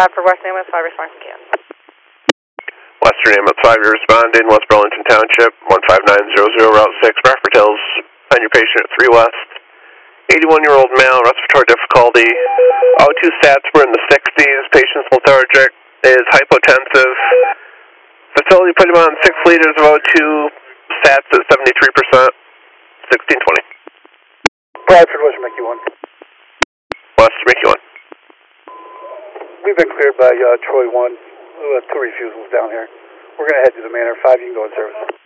Bradford West Ambulance 5 response can. Western Ambulance 5, you're responding, West Burlington Township, 15900, Route 6, Bradford Hills. Find your patient at 3 West. 81-year-old male, respiratory difficulty. O2 stats were in the 60s. Patient's lethargic, is hypotensive. Facility put him on 6 liters of O2, stats at 73%. 1620. Bradford, Western Mickey 1. Western Mickey 1. We've been cleared by Troy 1. We have 2 refusals down here. We're going to head to the Manor 5. You can go in service.